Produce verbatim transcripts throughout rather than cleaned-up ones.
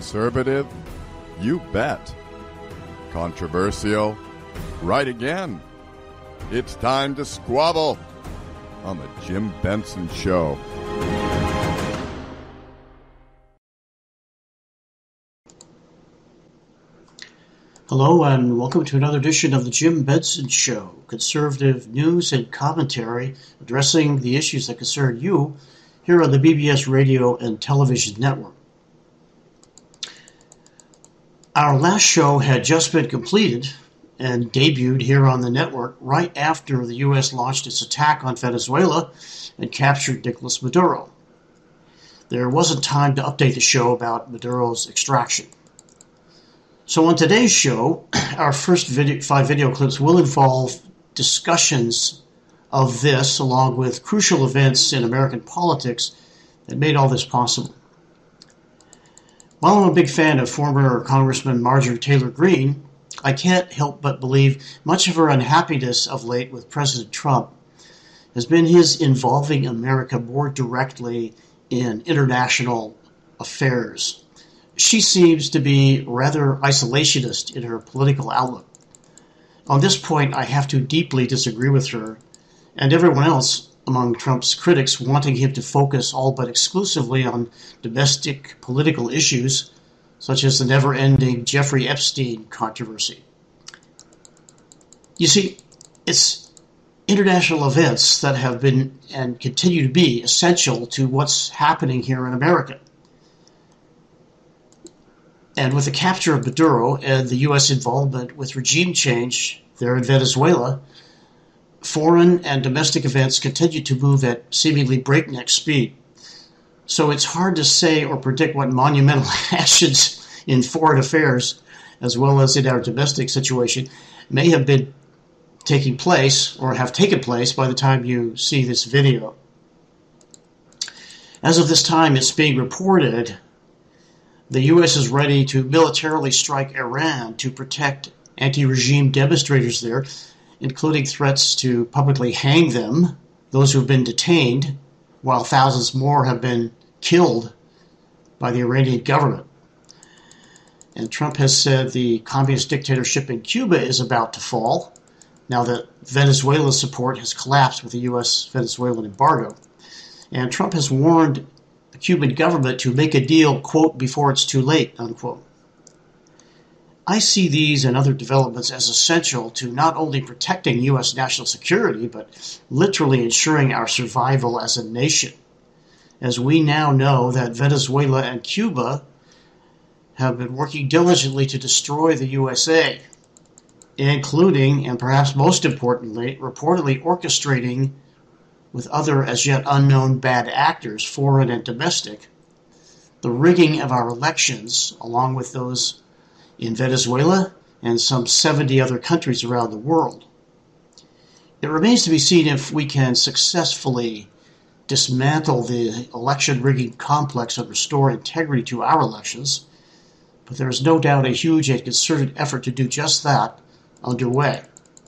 Conservative? You bet. Controversial? Right again. It's time to squabble on the Jim Benson Show. Hello and welcome to another edition of the Jim Benson Show, conservative news and commentary addressing the issues that concern you here on the B B S Radio and Television Network. Our last show had just been completed and debuted here on the network right after the U S launched its attack on Venezuela and captured Nicolas Maduro. There wasn't time to update the show about Maduro's extraction. So on today's show, our first video, five video clips will involve discussions of this along with crucial events in American politics that made all this possible. While I'm a big fan of former Congressman Marjorie Taylor Greene, I can't help but believe much of her unhappiness of late with President Trump has been his involving America more directly in international affairs. She seems to be rather isolationist in her political outlook. On this point, I have to deeply disagree with her and everyone else among Trump's critics wanting him to focus all but exclusively on domestic political issues, such as the never-ending Jeffrey Epstein controversy. You see, it's international events that have been and continue to be essential to what's happening here in America. And with the capture of Maduro and the U S involvement with regime change there in Venezuela, foreign and domestic events continue to move at seemingly breakneck speed. So it's hard to say or predict what monumental actions in foreign affairs, as well as in our domestic situation, may have been taking place or have taken place by the time you see this video. As of this time, it's being reported the U S is ready to militarily strike Iran to protect anti-regime demonstrators there, including threats to publicly hang them, those who have been detained, while thousands more have been killed by the Iranian government. And Trump has said the communist dictatorship in Cuba is about to fall, now that Venezuela's support has collapsed with the U S-Venezuelan embargo. And Trump has warned the Cuban government to make a deal, quote, before it's too late, unquote. I see these and other developments as essential to not only protecting U S national security, but literally ensuring our survival as a nation, as we now know that Venezuela and Cuba have been working diligently to destroy the U S A, including, and perhaps most importantly, reportedly orchestrating with other as yet unknown bad actors, foreign and domestic, the rigging of our elections, along with those in Venezuela and some seventy other countries around the world. It remains to be seen if we can successfully dismantle the election rigging complex and restore integrity to our elections, but there is no doubt a huge and concerted effort to do just that underway.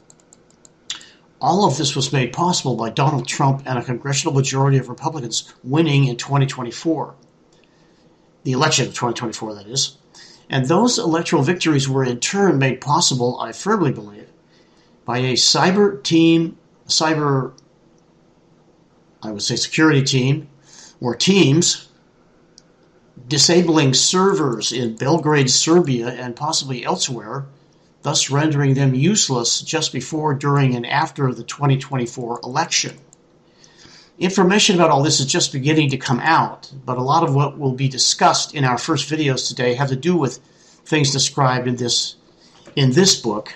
All of this was made possible by Donald Trump and a congressional majority of Republicans winning in twenty twenty-four. The election of twenty twenty-four, that is. And those electoral victories were in turn made possible, I firmly believe, by a cyber team, cyber, I would say security team, or teams, disabling servers in Belgrade, Serbia, and possibly elsewhere, thus rendering them useless just before, during, and after the twenty twenty-four election. Information about all this is just beginning to come out, but a lot of what will be discussed in our first videos today have to do with things described in this, in this book,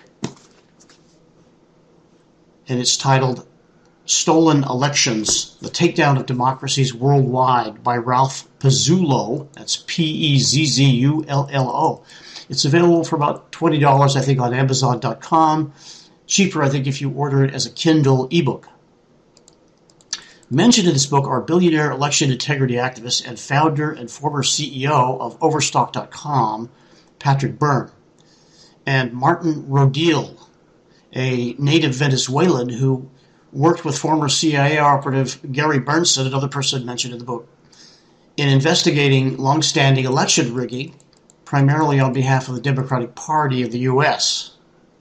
and it's titled Stolen Elections, The Takedown of Democracies Worldwide by Ralph Pezzullo. That's P E Z Z U L L O. It's available for about twenty dollars, I think, on Amazon dot com. Cheaper, I think, if you order it as a Kindle ebook. Mentioned in this book are billionaire election integrity activist and founder and former C E O of Overstock dot com, Patrick Byrne, and Martin Rodil, a native Venezuelan who worked with former C I A operative Gary Bernstein, another person mentioned in the book, in investigating long-standing election rigging primarily on behalf of the Democratic Party of the U S.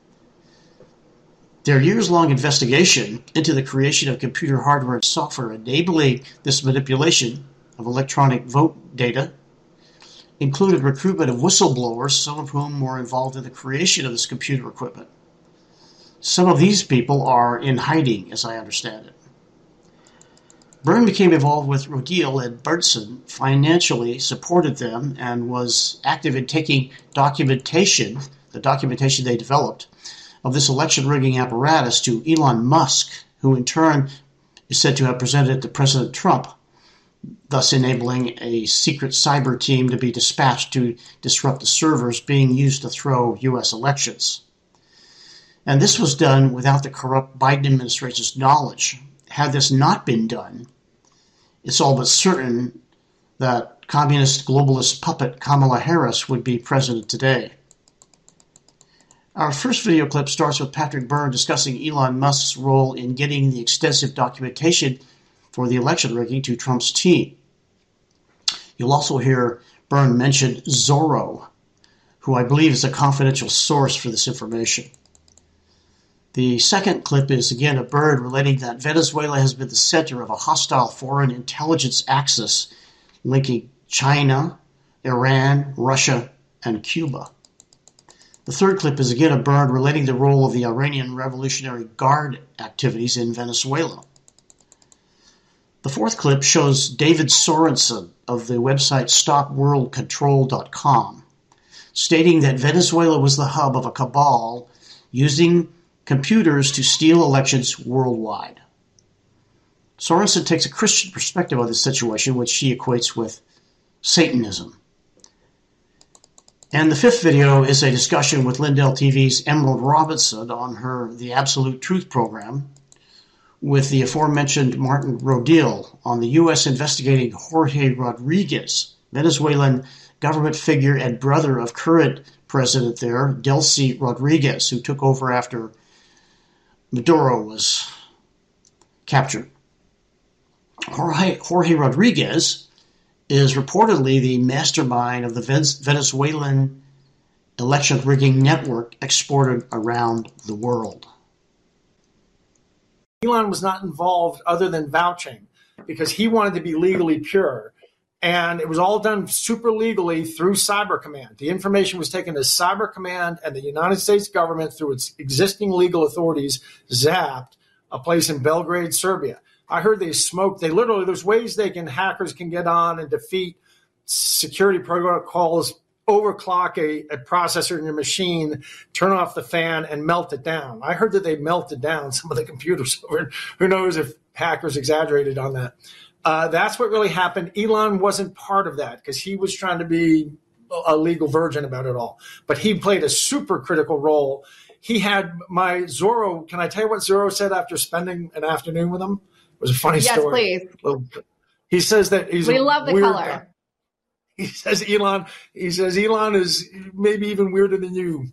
Their years-long investigation into the creation of computer hardware and software enabling this manipulation of electronic vote data included recruitment of whistleblowers, some of whom were involved in the creation of this computer equipment. Some of these people are in hiding, as I understand it. Byrne became involved with Rodil, and Berntsen financially supported them and was active in taking documentation, the documentation they developed, of this election rigging apparatus to Elon Musk, who in turn is said to have presented it to President Trump, thus enabling a secret cyber team to be dispatched to disrupt the servers being used to throw U S elections. And this was done without the corrupt Biden administration's knowledge. Had this not been done, it's all but certain that communist globalist puppet Kamala Harris would be president today. Our first video clip starts with Patrick Byrne discussing Elon Musk's role in getting the extensive documentation for the election rigging to Trump's team. You'll also hear Byrne mention Zorro, who I believe is a confidential source for this information. The second clip is again of Byrne relating that Venezuela has been the center of a hostile foreign intelligence axis linking China, Iran, Russia, and Cuba. The third clip is again of Byrne relating the role of the Iranian Revolutionary Guard activities in Venezuela. The fourth clip shows David Sorensen of the website stop world control dot com, stating that Venezuela was the hub of a cabal using computers to steal elections worldwide. Sorensen takes a Christian perspective on this situation, which he equates with Satanism. And the fifth video is a discussion with Lindell T V's Emerald Robinson on her The Absolute Truth program with the aforementioned Martin Rodil on the U S investigating Jorge Rodriguez, Venezuelan government figure and brother of current president there, Delcy Rodriguez, who took over after Maduro was captured. Jorge, Jorge Rodriguez is reportedly the mastermind of the Venezuelan election rigging network exported around the world. Elon was not involved other than vouching because he wanted to be legally pure. And it was all done super legally through Cyber Command. The information was taken to Cyber Command and the United States government through its existing legal authorities, ZAPT, a place in Belgrade, Serbia. I heard they smoke. They literally, there's ways they can, hackers can get on and defeat security protocols, overclock a, a processor in your machine, turn off the fan, and melt it down. I heard that they melted down some of the computers. Who knows if hackers exaggerated on that. Uh, that's what really happened. Elon wasn't part of that because he was trying to be a legal virgin about it all. But he played a super critical role. He had my Zorro. Can I tell you what Zorro said after spending an afternoon with him? It was a funny yes, story. Yes, please. He says that he's we a love the weird color. guy. He says Elon. He says Elon is maybe even weirder than you.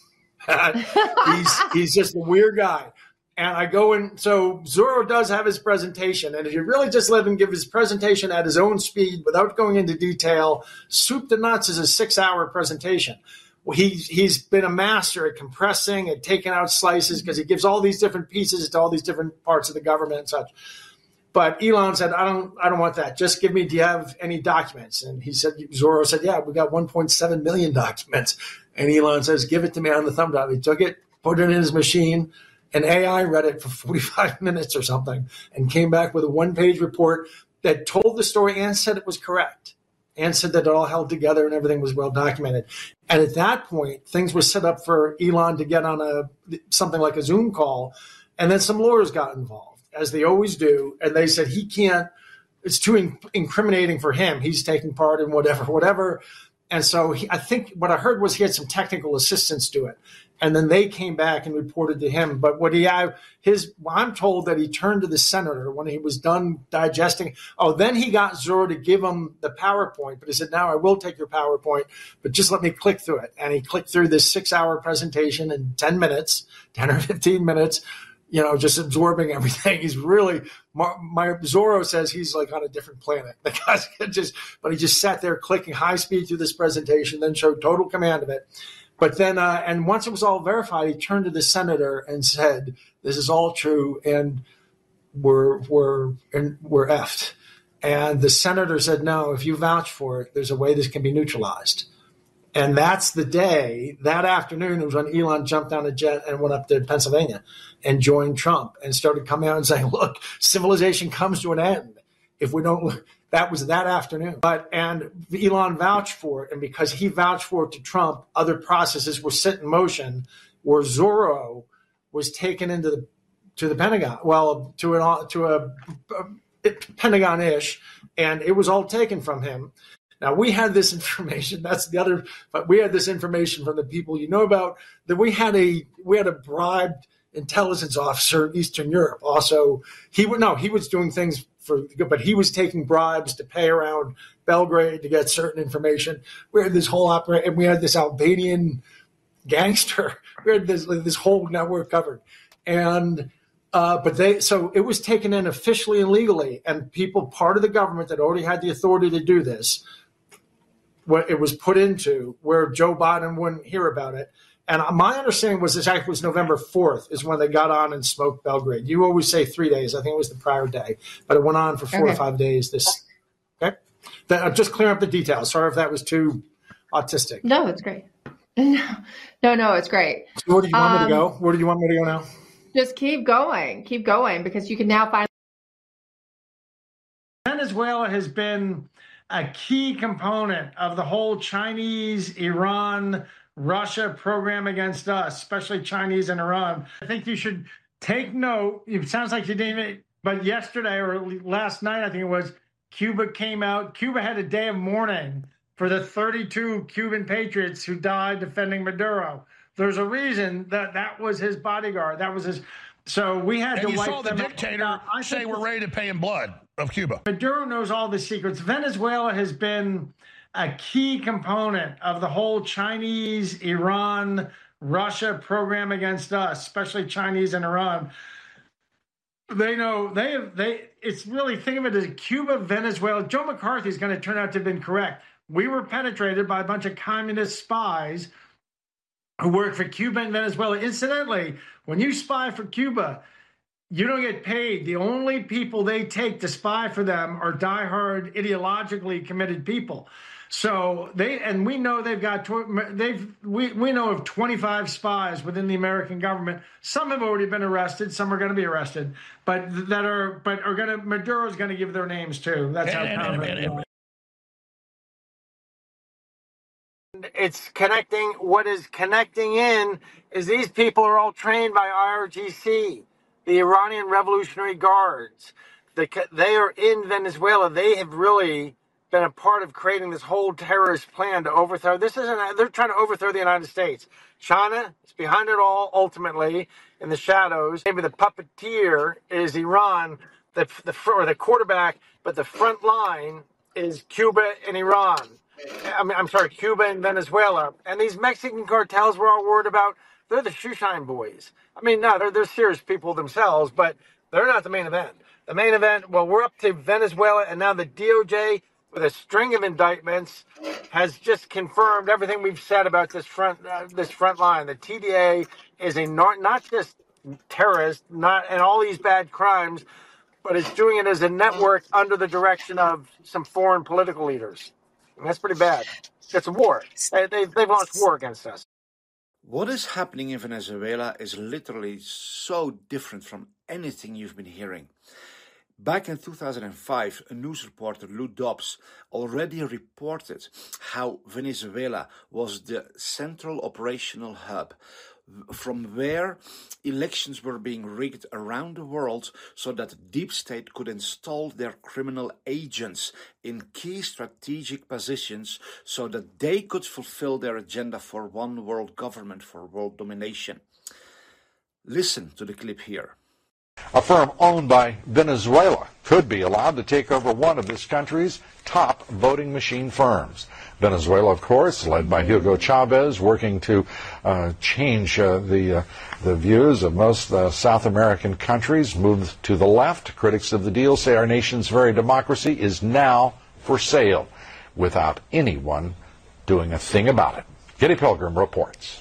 he's he's just a weird guy. And I go in. So Zorro does have his presentation, and if you really just let him give his presentation at his own speed without going into detail, soup to nuts is a six-hour presentation. Well, he's he's been a master at compressing and taking out slices because he gives all these different pieces to all these different parts of the government and such. But Elon said, I don't I don't want that. Just give me, do you have any documents? And he said, Zorro said, yeah, we got one point seven million documents. And Elon says, give it to me on the thumb drive. He took it, put it in his machine, and A I read it for forty-five minutes or something and came back with a one-page report that told the story and said it was correct and said that it all held together and everything was well documented. And at that point, things were set up for Elon to get on a something like a Zoom call, and then some lawyers got involved, as they always do, and they said he can't, it's too in, incriminating for him. He's taking part in whatever, whatever. And so he, I think what I heard was he had some technical assistants do it. And then they came back and reported to him. But what he had, his, well, I'm told that he turned to the senator when he was done digesting. Oh, then he got Zorro to give him the PowerPoint. But he said, now I will take your PowerPoint, but just let me click through it. And he clicked through this six-hour presentation in ten minutes, ten or fifteen minutes, you know, just absorbing everything. He's really, My, my Zorro says he's like on a different planet. The guy's just, but he just sat there clicking high speed through this presentation, then showed total command of it. But then, uh, and once it was all verified, he turned to the senator and said, "This is all true, and we're we're and we're effed." And the senator said, "No, if you vouch for it, there's a way this can be neutralized." And that's the day, that afternoon, it was when Elon jumped on a jet and went up to Pennsylvania and joined Trump and started coming out and saying, look, civilization comes to an end if we don't. That was that afternoon. But and Elon vouched for it. And because he vouched for it to Trump, other processes were set in motion where Zorro was taken into the to the Pentagon, well, to an to a, a Pentagon-ish, and it was all taken from him. Now, we had this information. That's the other. But we had this information from the people you know about. That we had a we had a bribed intelligence officer in Eastern Europe. Also, he would no, he was doing things for, but he was taking bribes to pay around Belgrade to get certain information. We had this whole operation, and we had this Albanian gangster. We had this this whole network covered, and. Uh, but they, so it was taken in officially and legally, and people, part of the government that already had the authority to do this, what it was put into where Joe Biden wouldn't hear about it. And my understanding was this actually was November fourth is when they got on and smoked Belgrade. You always say three days. I think it was the prior day, but it went on for four okay. or five days. This, okay. That, I'm just clearing up the details. Sorry if that was too autistic. No, it's great. No, no, no it's great. So where do you want um, me to go? Where do you want me to go now? Just keep going, keep going, because you can now find. Venezuela has been a key component of the whole Chinese, Iran, Russia program against us, especially Chinese and Iran. I think you should take note. It sounds like you didn't even, but yesterday or last night, I think it was, Cuba came out. Cuba had a day of mourning for the thirty-two Cuban patriots who died defending Maduro. There's a reason that that was his bodyguard. That was his. So we had and to you wipe saw the them dictator out. I say we're ready to pay in blood of Cuba. Maduro knows all the secrets. Venezuela has been a key component of the whole Chinese, Iran, Russia program against us, especially Chinese and Iran. They know they have they. It's really, think of it as Cuba, Venezuela. Joe McCarthy is going to turn out to have been correct. We were penetrated by a bunch of communist spies who work for Cuba and Venezuela. Incidentally, when you spy for Cuba, you don't get paid. The only people they take to spy for them are diehard, ideologically committed people. So they, and we know they've got, they've, we, we know of twenty-five spies within the American government. Some have already been arrested. Some are going to be arrested, but that are, but are going to, Maduro's going to give their names too. That's how common. It's connecting. What is connecting in is these people are all trained by I R G C, the Iranian Revolutionary Guards. The, they are in Venezuela. They have really been a part of creating this whole terrorist plan to overthrow. This isn't. They're trying to overthrow the United States. China is behind it all. Ultimately, in the shadows, maybe the puppeteer is Iran, the the or the quarterback, but the front line is Cuba and Iran. I mean, I'm sorry, Cuba and Venezuela. And these Mexican cartels we're all worried about, they're the shoeshine boys. I mean, no, they're, they're serious people themselves, but they're not the main event. The main event, well, we're up to Venezuela, and now the D O J, with a string of indictments, has just confirmed everything we've said about this front uh, this front line. The T D A is a not, not just terrorist, not and all these bad crimes, but it's doing it as a network under the direction of some foreign political leaders. And that's pretty bad. It's a war. They, they, they've launched war against us. What is happening in Venezuela is literally so different from anything you've been hearing. Back in two thousand five, a news reporter, Lou Dobbs, already reported how Venezuela was the central operational hub, from where elections were being rigged around the world so that the deep state could install their criminal agents in key strategic positions so that they could fulfill their agenda for one world government, for world domination. Listen to the clip here. A firm owned by Venezuela could be allowed to take over one of this country's top voting machine firms. Venezuela, of course, led by Hugo Chavez, working to uh, change uh, the uh, the views of most uh, South American countries, moved to the left. Critics of the deal say our nation's very democracy is now for sale, without anyone doing a thing about it. Kitty Pilgrim reports.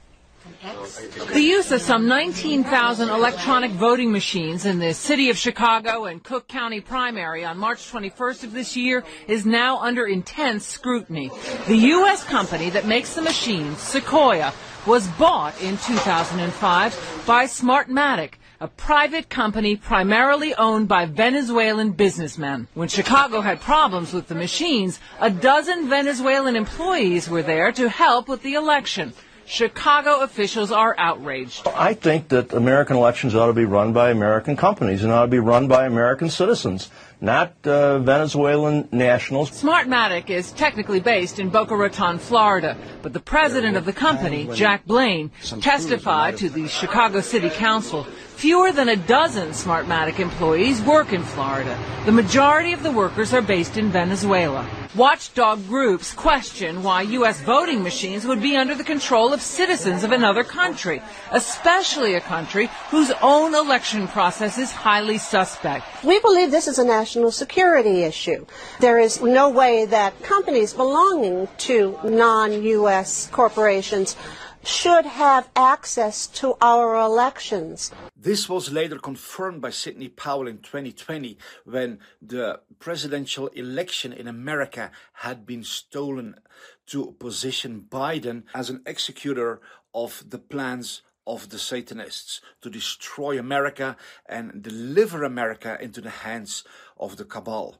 The use of some nineteen thousand electronic voting machines in the city of Chicago and Cook County primary on March twenty-first of this year is now under intense scrutiny. The U S company that makes the machines, Sequoia, was bought in two thousand five by Smartmatic, a private company primarily owned by Venezuelan businessmen. When Chicago had problems with the machines, a dozen Venezuelan employees were there to help with the election. Chicago officials are outraged. I think that American elections ought to be run by American companies and ought to be run by American citizens, not uh, Venezuelan nationals. Smartmatic is technically based in Boca Raton, Florida, but the president of the company, Jack Blaine, testified to the Chicago City Council. Fewer than a dozen Smartmatic employees work in Florida. The majority of the workers are based in Venezuela. Watchdog groups question why U S voting machines would be under the control of citizens of another country, especially a country whose own election process is highly suspect. We believe this is a national security issue. There is no way that companies belonging to non-U S corporations should have access to our elections. This was later confirmed by Sidney Powell in twenty twenty when the presidential election in America had been stolen to position Biden as an executor of the plans of the Satanists to destroy America and deliver America into the hands of the cabal.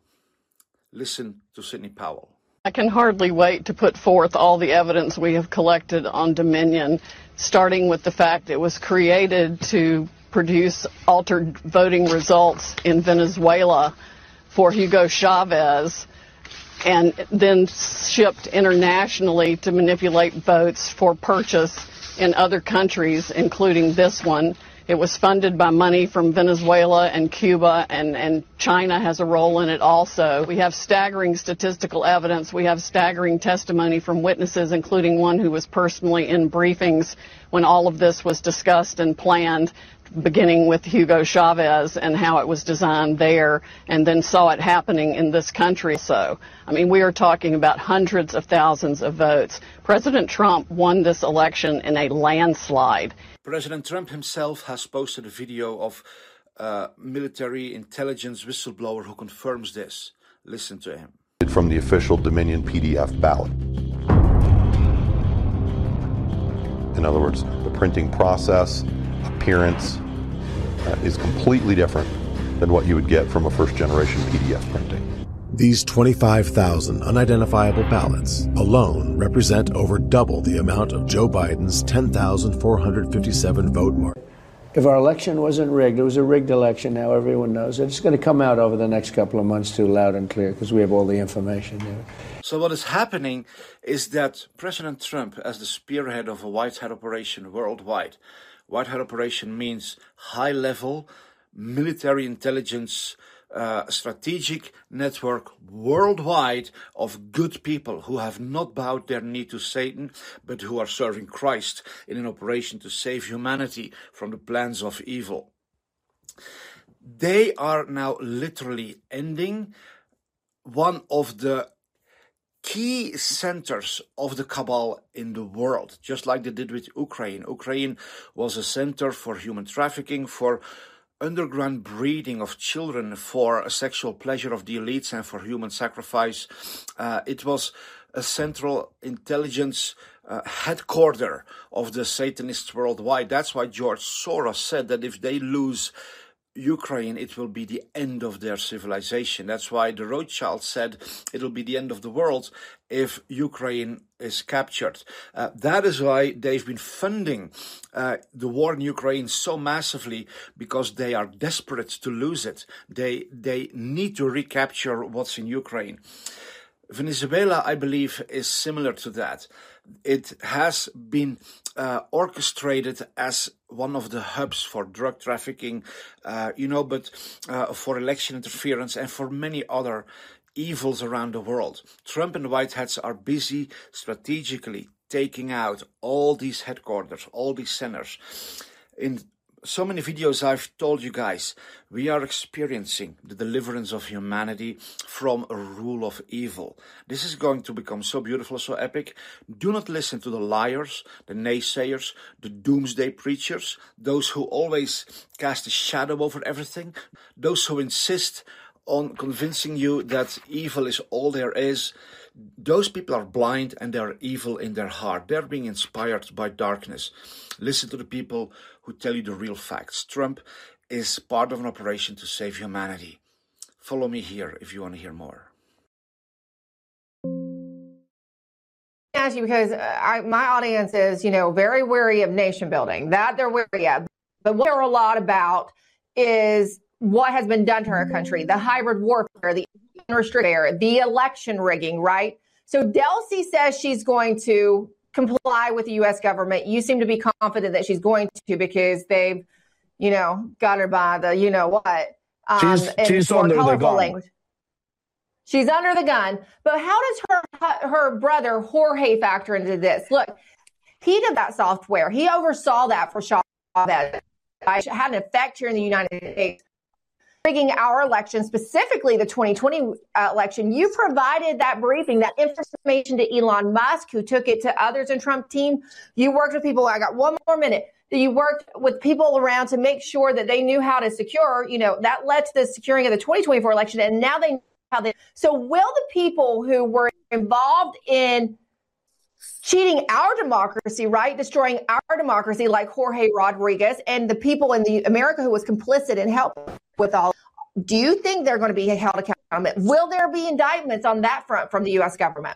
Listen to Sidney Powell. I can hardly wait to put forth all the evidence we have collected on Dominion, starting with the fact it was created to produce altered voting results in Venezuela for Hugo Chavez, and then shipped internationally to manipulate votes for purchase in other countries, including this one. It was funded by money from Venezuela and Cuba, and, and China has a role in it also. We have staggering statistical evidence. We have staggering testimony from witnesses, including one who was personally in briefings when all of this was discussed and planned, beginning with Hugo Chavez and how it was designed there, and then saw it happening in this country. So, I mean, we are talking about hundreds of thousands of votes. President Trump won this election in a landslide. President Trump himself has posted a video of a military intelligence whistleblower who confirms this. Listen to him. From the official Dominion P D F ballot. In other words, the printing process, appearance, uh, is completely different than what you would get from a first-generation P D F printing. These twenty-five thousand unidentifiable ballots alone represent over double the amount of Joe Biden's ten thousand four hundred fifty-seven vote mark. If our election wasn't rigged, it was a rigged election, now everyone knows it. It's going to come out over the next couple of months too, loud and clear, because we have all the information there. So what is happening is that President Trump, as the spearhead of a White Hat operation worldwide, White Hat operation means high-level military intelligence Uh, strategic network worldwide of good people who have not bowed their knee to Satan, but who are serving Christ in an operation to save humanity from the plans of evil. They are now literally ending one of the key centers of the cabal in the world, just like they did with Ukraine. Ukraine was a center for human trafficking, for underground breeding of children, for a sexual pleasure of the elites and for human sacrifice. Uh, it was a central intelligence uh, headquarter of the Satanists worldwide. That's why George Soros said that if they lose Ukraine, it will be the end of their civilization. That's why the Rothschild said it will be the end of the world if Ukraine is captured. Uh, that is why they've been funding uh, the war in Ukraine so massively, because they are desperate to lose it. They they need to recapture what's in Ukraine. Venezuela, I believe, is similar to that. It has been uh, orchestrated as one of the hubs for drug trafficking, uh, you know, but uh, for election interference and for many other evils around the world. Trump and the White Hats are busy strategically taking out all these headquarters, all these centers. In so many videos I've told you guys, we are experiencing the deliverance of humanity from a rule of evil. This is going to become so beautiful, so epic. Do not listen to the liars, the naysayers, the doomsday preachers, those who always cast a shadow over everything, those who insist on convincing you that evil is all there is. Those people are blind and they are evil in their heart. They're being inspired by darkness. Listen to the people who tell you the real facts. Trump is part of an operation to save humanity. Follow me here if you want to hear more. Ask you because I, my audience is, you know, very wary of nation building. That they're wary of. But what they're a lot about is what has been done to our country, the hybrid warfare, the unrestricted, the election rigging, right? So Delcy says she's going to comply with the U S government. You seem to be confident that she's going to because they've, you know, got her by the, you know what. Um, she's she's under the gun. Language. She's under the gun. But how does her her brother Jorge factor into this? Look, he did that software. He oversaw that for Chavez. It had an effect here in the United States. Rigging our election, specifically the twenty twenty uh, election. You provided that briefing, that information to Elon Musk, who took it to others in Trump team. You worked with people. I got one more minute. You worked with people around to make sure that they knew how to secure. You know, that led to the securing of the twenty twenty-four election, and now they know how they. So, will the people who were involved in cheating our democracy, right, destroying our democracy, like Jorge Rodriguez, and the people in the America who was complicit and helped with all, do you think they're going to be held accountable? Will there be indictments on that front from the U S government?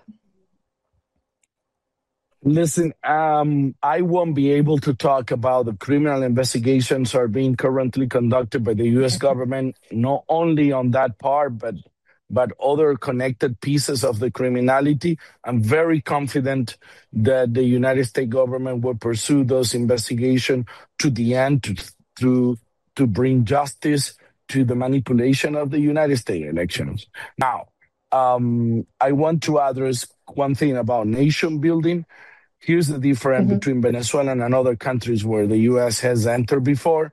Listen, um, I won't be able to talk about the criminal investigations are being currently conducted by the U S government, not only on that part, but but other connected pieces of the criminality. I'm very confident that the United States government will pursue those investigations to the end to, to, to bring justice to the manipulation of the United States elections. Now, um, I want to address one thing about nation building. Here's the difference mm-hmm. between Venezuela and other countries where the U S has entered before.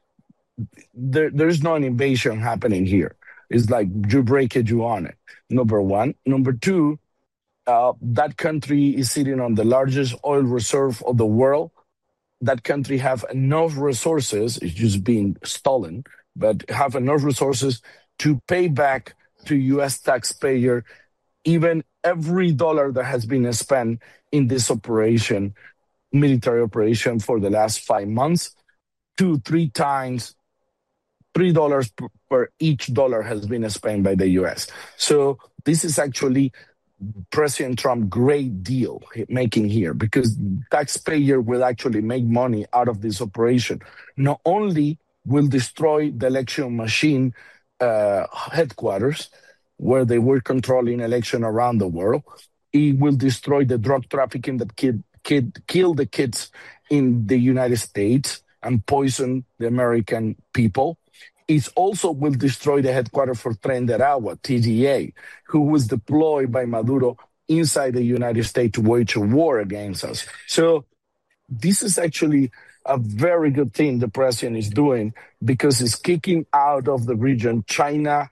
There, there's no invasion happening here. It's like you break it, you own it. Number one. Number two, uh, that country is sitting on the largest oil reserve of the world. That country have enough resources, it's just being stolen, but have enough resources to pay back to U S taxpayer even every dollar that has been spent in this operation, military operation for the last five months, two, three times, three dollars per, per each dollar has been spent by the U S. So this is actually President Trump great deal making here because taxpayer will actually make money out of this operation. Not only will destroy the election machine uh, headquarters where they were controlling election around the world, it will destroy the drug trafficking that kid, kid, kill the kids in the United States and poison the American people. It also will destroy the headquarters for Tren de Aragua, T D A, who was deployed by Maduro inside the United States to wage a war against us. So this is actually a very good thing the president is doing because it's kicking out of the region China,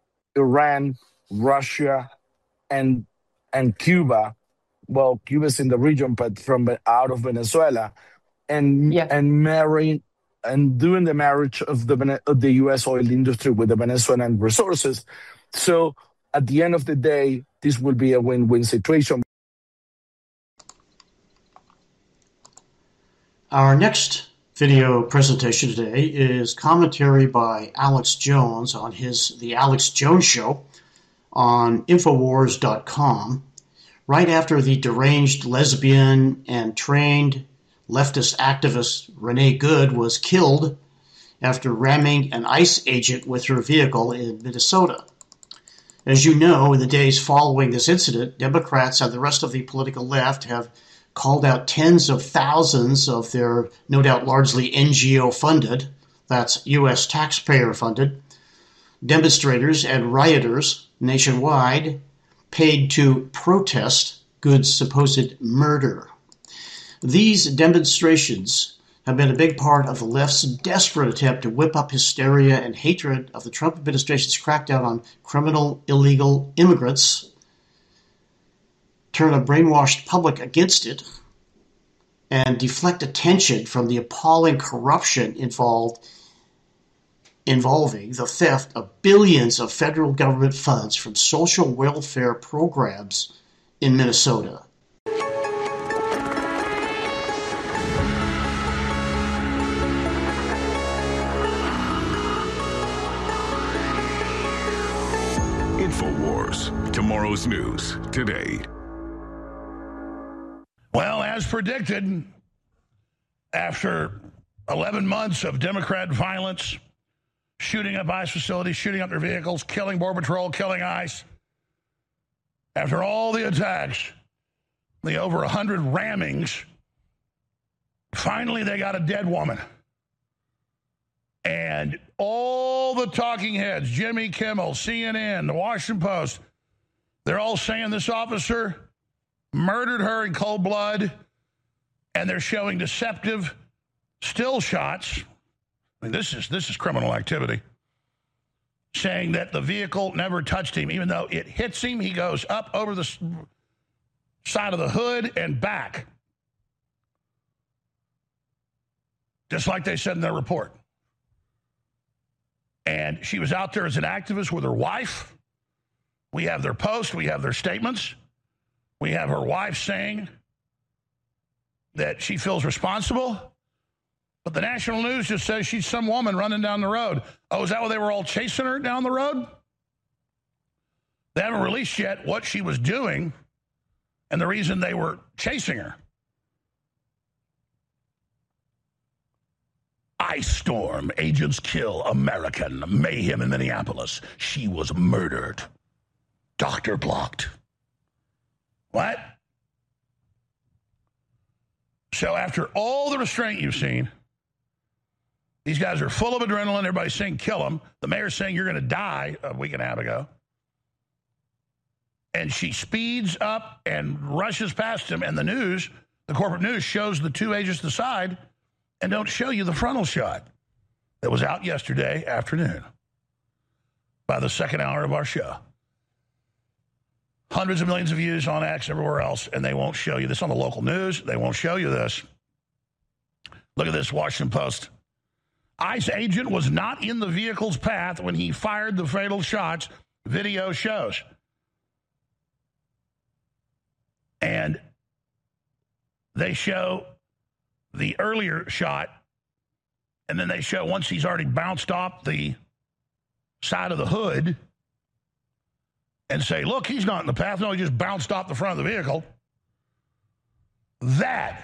Iran, Russia, and and Cuba. Well, Cuba's in the region, but from out of Venezuela, and yeah. and marrying. and doing the marriage of the of the U S oil industry with the Venezuelan resources. So at the end of the day, this will be a win-win situation. Our next video presentation today is commentary by Alex Jones on his The Alex Jones Show on Infowars dot com. Right after the deranged lesbian and trained leftist activist Renee Good was killed after ramming an ICE agent with her vehicle in Minnesota. As you know, in the days following this incident, Democrats and the rest of the political left have called out tens of thousands of their, no doubt largely N G O-funded, that's U S taxpayer-funded, demonstrators and rioters nationwide paid to protest Good's supposed murder. These demonstrations have been a big part of the left's desperate attempt to whip up hysteria and hatred of the Trump administration's crackdown on criminal illegal immigrants, turn a brainwashed public against it, and deflect attention from the appalling corruption involved involving the theft of billions of federal government funds from social welfare programs in Minnesota. InfoWars, tomorrow's news today. Well, as predicted, after eleven months of Democrat violence, shooting up ICE facilities, shooting up their vehicles, killing Border Patrol, killing ICE, after all the attacks, the over one hundred rammings, finally they got a dead woman. And all the talking heads, Jimmy Kimmel, C N N, The Washington Post, they're all saying this officer murdered her in cold blood, and they're showing deceptive still shots. I mean, this is this is criminal activity. Saying that the vehicle never touched him, even though it hits him, he goes up over the side of the hood and back. Just like they said in their report. And she was out there as an activist with her wife. We have their post, we have their statements. We have her wife saying that she feels responsible. But the national news just says she's some woman running down the road. Oh, is that why they were all chasing her down the road? They haven't released yet what she was doing and the reason they were chasing her. Ice storm, agents kill American, mayhem in Minneapolis. She was murdered. Doctor blocked. What? So after all the restraint you've seen, these guys are full of adrenaline. Everybody's saying kill them. The mayor's saying you're going to die a week and a half ago. And she speeds up and rushes past him. And the news, the corporate news, shows the two agents to the side and don't show you the frontal shot that was out yesterday afternoon by the second hour of our show. Hundreds of millions of views on X, everywhere else, and they won't show you this on the local news. They won't show you this. Look at this, Washington Post. ICE agent was not in the vehicle's path when he fired the fatal shots, video shows. And they show the earlier shot, and then they show once he's already bounced off the side of the hood and say, look, he's not in the path. No, he just bounced off the front of the vehicle. That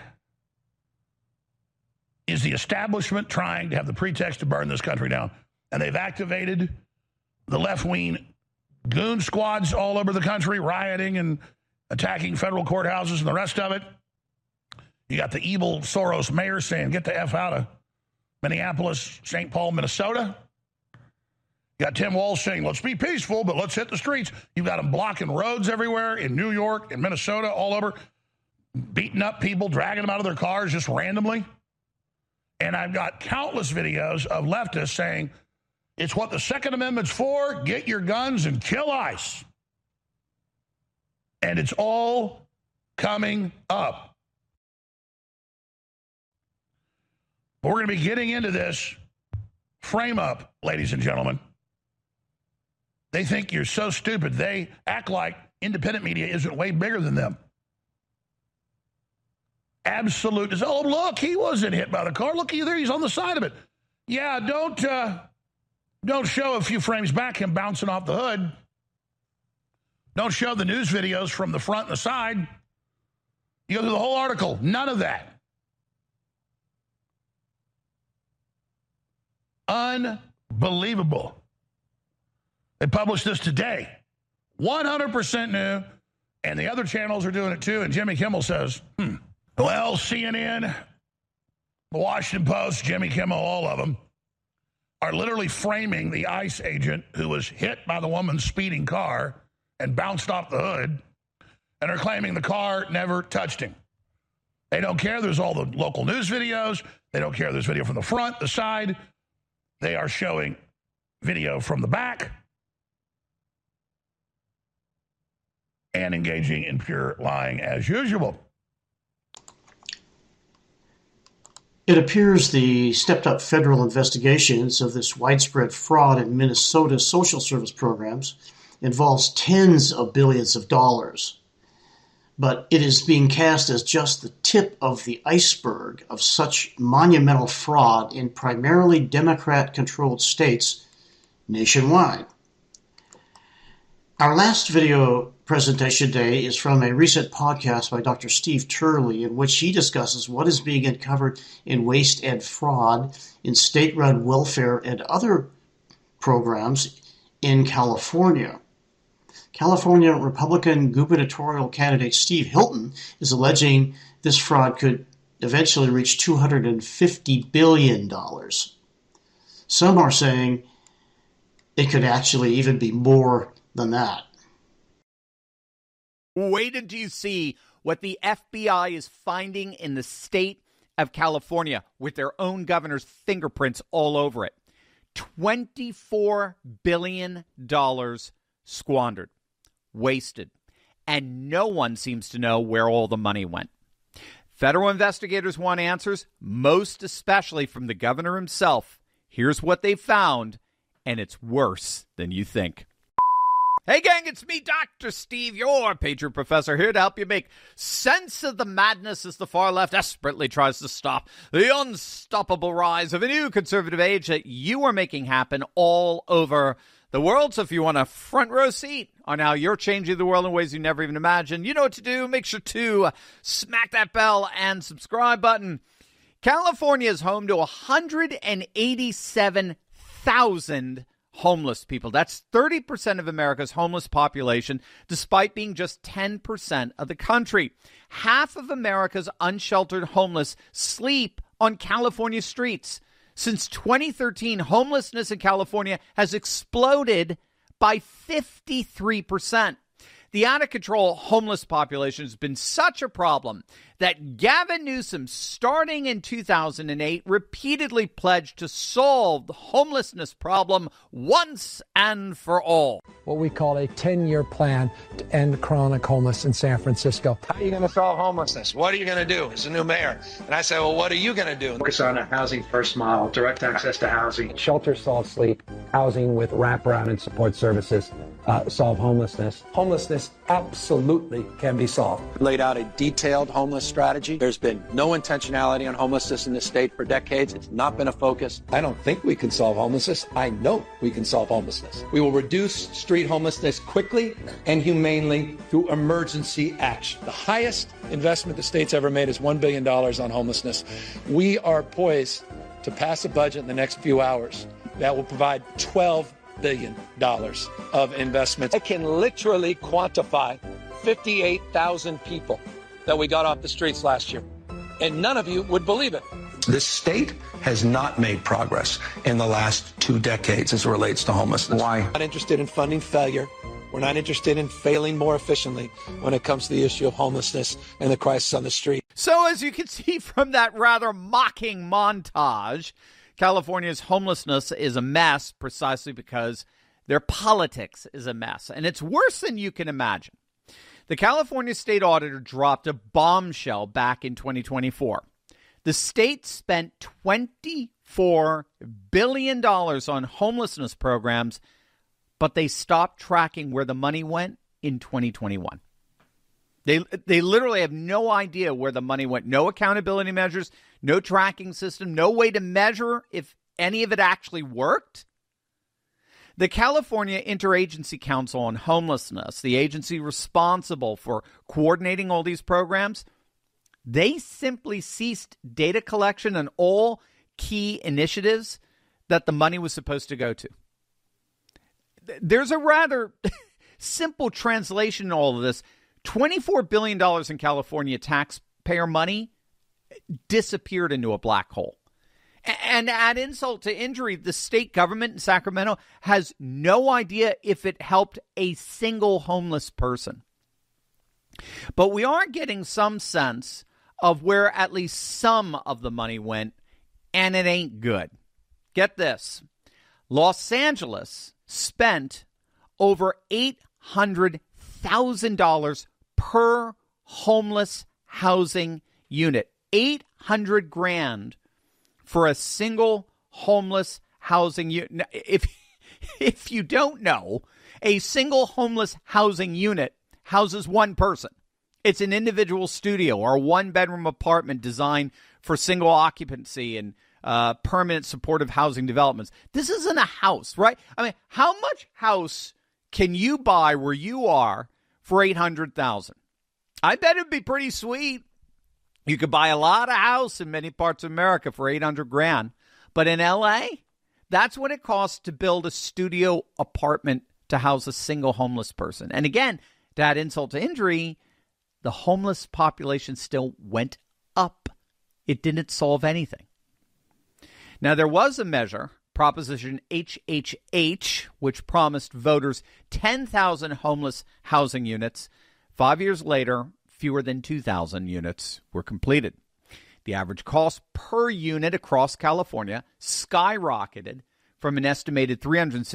is the establishment trying to have the pretext to burn this country down. And they've activated the left-wing goon squads all over the country, rioting and attacking federal courthouses and the rest of it. You got the evil Soros mayor saying, get the F out of Minneapolis, Saint Paul, Minnesota. You got Tim Walz saying, let's be peaceful, but let's hit the streets. You've got them blocking roads everywhere in New York, in Minnesota, all over, beating up people, dragging them out of their cars just randomly. And I've got countless videos of leftists saying, it's what the Second Amendment's for, get your guns and kill ICE. And it's all coming up. But we're going to be getting into this frame up, ladies and gentlemen. They think you're so stupid. They act like independent media isn't way bigger than them. Absolute. Oh, look, he wasn't hit by the car. Look, either he's on the side of it. Yeah, don't uh, don't show a few frames back him bouncing off the hood. Don't show the news videos from the front and the side. You go through the whole article. None of that. Unbelievable. They published this today. one hundred percent new, and the other channels are doing it too. And Jimmy Kimmel says, hmm, Well, C N N, the Washington Post, Jimmy Kimmel, all of them, are literally framing the ICE agent who was hit by the woman's speeding car and bounced off the hood, and are claiming the car never touched him. They don't care. There's all the local news videos. They don't care. There's video from the front, the side. They are showing video from the back and engaging in pure lying as usual. It appears the stepped-up federal investigations of this widespread fraud in Minnesota's social service programs involves tens of billions of dollars. But it is being cast as just the tip of the iceberg of such monumental fraud in primarily Democrat-controlled states nationwide. Our last video presentation today is from a recent podcast by Doctor Steve Turley, in which he discusses what is being uncovered in waste and fraud in state-run welfare and other programs in California. California Republican gubernatorial candidate Steve Hilton is alleging this fraud could eventually reach two hundred fifty billion dollars. Some are saying it could actually even be more than that. Wait until you see what the F B I is finding in the state of California with their own governor's fingerprints all over it. twenty-four billion dollars squandered, wasted, and no one seems to know where all the money went. Federal investigators want answers, most especially from the governor himself. Here's what they found, and it's worse than you think. Hey gang, it's me, Doctor Steve, your Patriot Professor, here to help you make sense of the madness as the far left desperately tries to stop the unstoppable rise of a new conservative age that you are making happen all over the world. So if you want a front row seat on how you're changing the world in ways you never even imagined, you know what to do. Make sure to smack that bell and subscribe button. California is home to one hundred eighty-seven thousand homeless people. That's thirty percent of America's homeless population, despite being just ten percent of the country. Half of America's unsheltered homeless sleep on California streets. Since twenty thirteen, homelessness in California has exploded by fifty-three percent. The out-of-control homeless population has been such a problem that Gavin Newsom, starting in two thousand eight, repeatedly pledged to solve the homelessness problem once and for all. What we call a ten-year plan to end chronic homelessness in San Francisco. How are you going to solve homelessness? What are you going to do as a new mayor? And I say, well, what are you going to do? Focus on a housing first model, direct access to housing. Shelter, solve sleep, housing with wraparound and support services, uh, solve homelessness. Homelessness absolutely can be solved. Laid out a detailed homeless strategy. There's been no intentionality on homelessness in this state for decades. It's not been a focus. I don't think we can solve homelessness. I know we can solve homelessness. We will reduce street homelessness quickly and humanely through emergency action. The highest investment the state's ever made is one billion dollars on homelessness. We are poised to pass a budget in the next few hours that will provide twelve billion dollars of investments. I can literally quantify fifty-eight thousand people that we got off the streets last year, and none of you would believe it. The state has not made progress in the last two decades as it relates to homelessness. Why? We're not interested in funding failure. We're not interested in failing more efficiently when it comes to the issue of homelessness and the crisis on the street. So as you can see from that rather mocking montage, California's homelessness is a mess precisely because their politics is a mess. And it's worse than you can imagine. The California state auditor dropped a bombshell back in twenty twenty-four. The state spent twenty-four billion dollars on homelessness programs, but they stopped tracking where the money went in twenty twenty-one. They they literally have no idea where the money went. No accountability measures, no tracking system, no way to measure if any of it actually worked. The California Interagency Council on Homelessness, the agency responsible for coordinating all these programs, they simply ceased data collection on all key initiatives that the money was supposed to go to. There's a rather simple translation in all of this. twenty-four billion dollars in California taxpayer money disappeared into a black hole. And add insult to injury, the state government in Sacramento has no idea if it helped a single homeless person. But we are getting some sense of where at least some of the money went, and it ain't good. Get this. Los Angeles spent over eight hundred thousand dollars per homeless housing unit. eight hundred grand for a single homeless housing unit. If, if you don't know, a single homeless housing unit houses one person. It's an individual studio or a one-bedroom apartment designed for single occupancy and uh, permanent supportive housing developments. This isn't a house, right? I mean, how much house can you buy where you are for eight hundred thousand dollars? I bet it'd be pretty sweet. You could buy a lot of house in many parts of America for eight hundred grand. But in L A, that's what it costs to build a studio apartment to house a single homeless person. And again, to add insult to injury, the homeless population still went up. It didn't solve anything. Now, there was a measure, Proposition H H H, which promised voters ten thousand homeless housing units. Five years later, fewer than two thousand units were completed. The average cost per unit across California skyrocketed from an estimated three hundred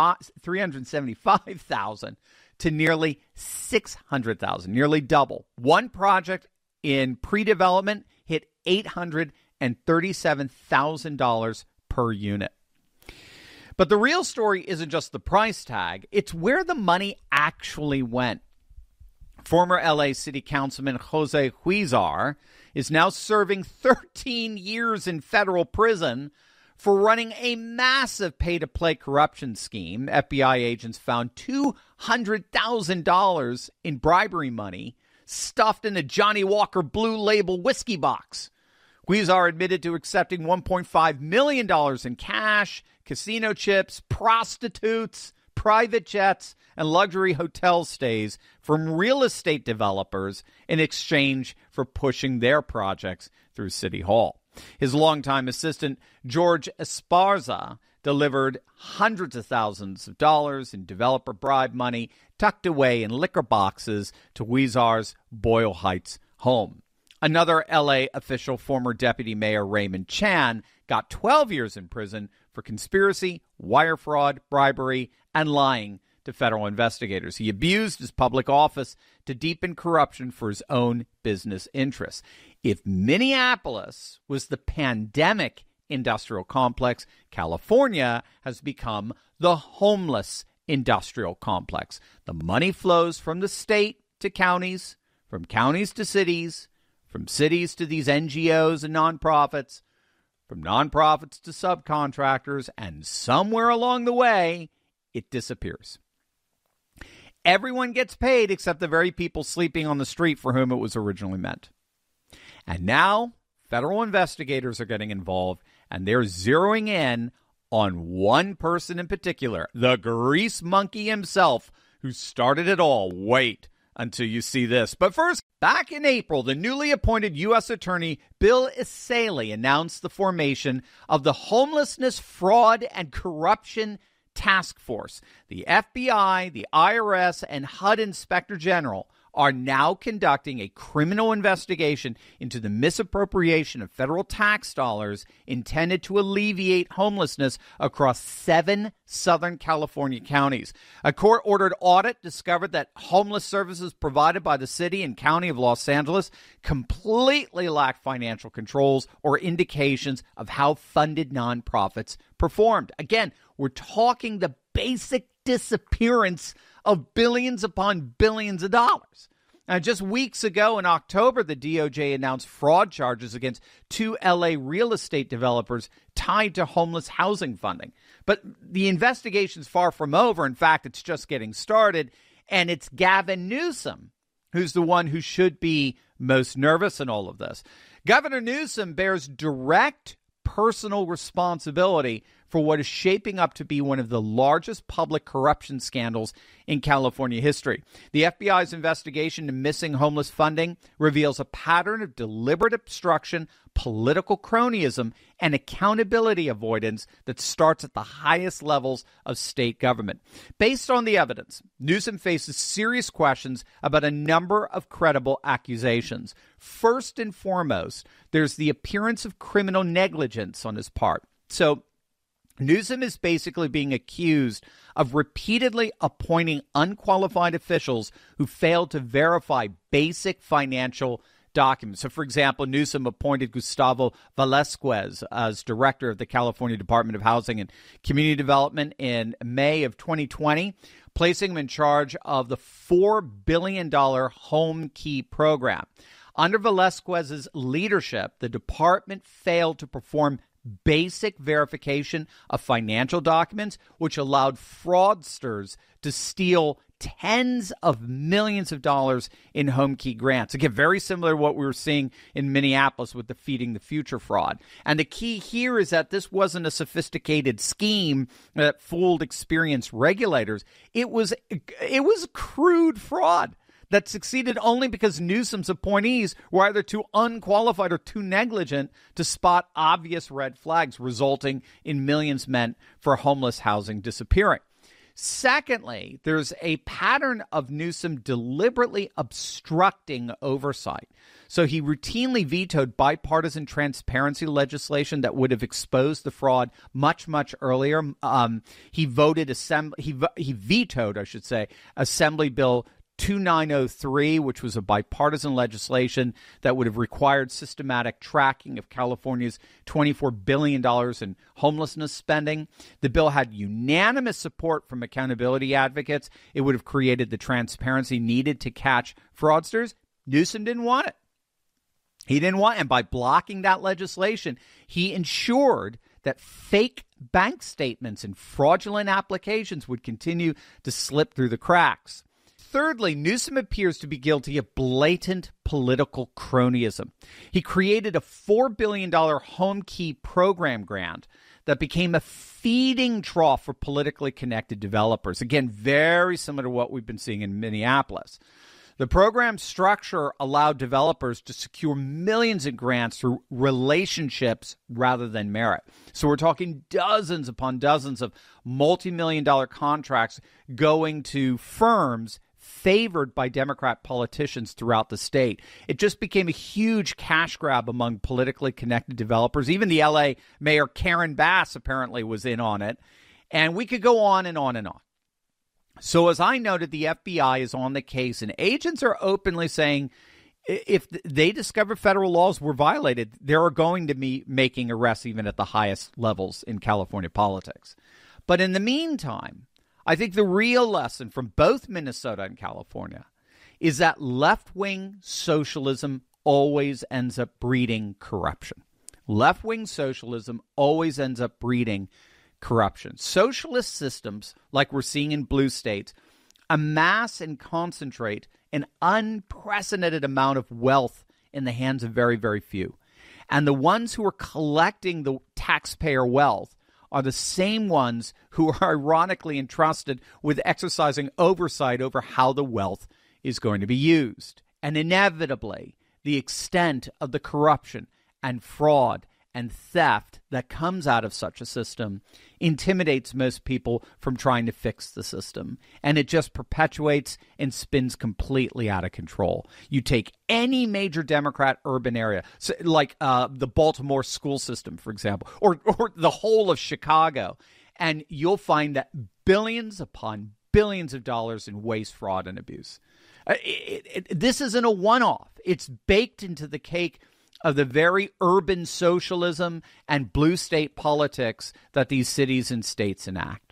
seventy-five thousand dollars to nearly six hundred thousand dollars, nearly double. One project in pre-development hit eight hundred thirty-seven thousand dollars per unit. But the real story isn't just the price tag, it's where the money actually went. Former L A City Councilman Jose Huizar is now serving thirteen years in federal prison for running a massive pay-to-play corruption scheme. F B I agents found two hundred thousand dollars in bribery money stuffed in a Johnny Walker Blue Label whiskey box. Huizar admitted to accepting one point five million dollars in cash, casino chips, prostitutes, private jets, and luxury hotel stays from real estate developers in exchange for pushing their projects through City Hall. His longtime assistant, George Esparza, delivered hundreds of thousands of dollars in developer bribe money tucked away in liquor boxes to Huizar's Boyle Heights home. Another L A official, former Deputy Mayor Raymond Chan, got twelve years in prison for conspiracy, wire fraud, bribery, and lying to federal investigators. He abused his public office to deepen corruption for his own business interests. If Minneapolis was the pandemic industrial complex, California has become the homeless industrial complex. The money flows from the state to counties, from counties to cities, from cities to these N G Os and nonprofits, from nonprofits to subcontractors, and somewhere along the way, it disappears. Everyone gets paid except the very people sleeping on the street for whom it was originally meant. And now, federal investigators are getting involved, and they're zeroing in on one person in particular, the grease monkey himself, who started it all. Wait until you see this. But first, back in April, the newly appointed U S Attorney Bill Essayli announced the formation of the Homelessness, Fraud, and Corruption Task Force. The F B I, the I R S, and H U D Inspector General are now conducting a criminal investigation into the misappropriation of federal tax dollars intended to alleviate homelessness across seven Southern California counties. A court-ordered audit discovered that homeless services provided by the city and county of Los Angeles completely lacked financial controls or indications of how funded nonprofits performed. Again, we're talking the basic disappearance of billions upon billions of dollars. Now, just weeks ago in October, the D O J announced fraud charges against two L A real estate developers tied to homeless housing funding. But the investigation's far from over. In fact, it's just getting started. And it's Gavin Newsom who's the one who should be most nervous in all of this. Governor Newsom bears direct personal responsibility for what is shaping up to be one of the largest public corruption scandals in California history. The F B I's investigation into missing homeless funding reveals a pattern of deliberate obstruction, political cronyism, and accountability avoidance that starts at the highest levels of state government. Based on the evidence, Newsom faces serious questions about a number of credible accusations. First and foremost, there's the appearance of criminal negligence on his part. So Newsom is basically being accused of repeatedly appointing unqualified officials who failed to verify basic financial documents. So, for example, Newsom appointed Gustavo Velasquez as director of the California Department of Housing and Community Development in May of twenty twenty, placing him in charge of the four billion dollars Home Key program. Under Velasquez's leadership, the department failed to perform basic verification of financial documents, which allowed fraudsters to steal tens of millions of dollars in Home Key grants. Again, very similar to what we were seeing in Minneapolis with the Feeding the Future fraud. And the key here is that this wasn't a sophisticated scheme that fooled experienced regulators. It was, it was crude fraud that succeeded only because Newsom's appointees were either too unqualified or too negligent to spot obvious red flags, resulting in millions meant for homeless housing disappearing. Secondly, there's a pattern of Newsom deliberately obstructing oversight. So he routinely vetoed bipartisan transparency legislation that would have exposed the fraud much, much earlier. Um, he voted assembly, he, he vetoed, I should say, Assembly Bill twenty-nine oh three, which was a bipartisan legislation that would have required systematic tracking of California's twenty-four billion dollars in homelessness spending. The bill had unanimous support from accountability advocates. It would have created the transparency needed to catch fraudsters. Newsom didn't want it. He didn't want it. And by blocking that legislation, he ensured that fake bank statements and fraudulent applications would continue to slip through the cracks. Thirdly, Newsom appears to be guilty of blatant political cronyism. He created a four billion dollars Home Key program grant that became a feeding trough for politically connected developers. Again, very similar to what we've been seeing in Minneapolis. The program structure allowed developers to secure millions in grants through relationships rather than merit. So we're talking dozens upon dozens of multi-million dollar contracts going to firms favored by Democrat politicians throughout the state. It just became a huge cash grab among politically connected developers. Even the L A Mayor Karen Bass apparently was in on it. And we could go on and on and on. So as I noted, the F B I is on the case, and agents are openly saying if they discover federal laws were violated, they're going to be making arrests even at the highest levels in California politics. But in the meantime, I think the real lesson from both Minnesota and California is that left-wing socialism always ends up breeding corruption. Left-wing socialism always ends up breeding corruption. Socialist systems, like we're seeing in blue states, amass and concentrate an unprecedented amount of wealth in the hands of very, very few. And the ones who are collecting the taxpayer wealth are the same ones who are ironically entrusted with exercising oversight over how the wealth is going to be used. And inevitably, the extent of the corruption and fraud and theft that comes out of such a system intimidates most people from trying to fix the system. And it just perpetuates and spins completely out of control. You take any major Democrat urban area, so like uh, the Baltimore school system, for example, or, or the whole of Chicago, and you'll find that billions upon billions of dollars in waste, fraud, and abuse. Uh, it, it, this isn't a one-off. It's baked into the cake of the very urban socialism and blue state politics that these cities and states enact.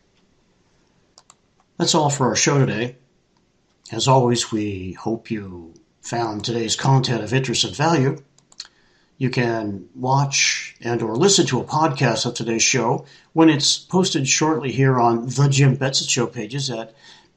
That's all for our show today. As always, we hope you found today's content of interest and value. You can watch and or listen to a podcast of today's show when it's posted shortly here on The Jim Betsit Show pages at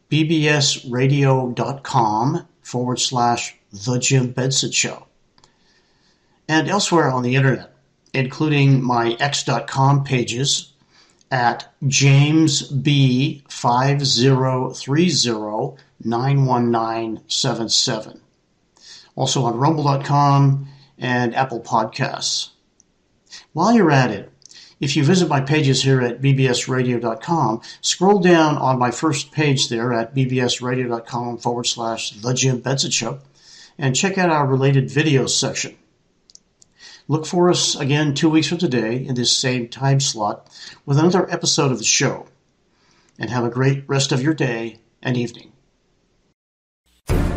bbsradio.com forward slash The Jim Betsit Show. And elsewhere on the internet, including my X dot com pages at James B five zero three zero nine one nine seven seven. Also on rumble dot com and Apple Podcasts. While you're at it, if you visit my pages here at b b s radio dot com, scroll down on my first page there at b b s radio dot com forward slash The Jim Benson Show and check out our related videos section. Look for us again two weeks from today in this same time slot with another episode of the show. And have a great rest of your day and evening.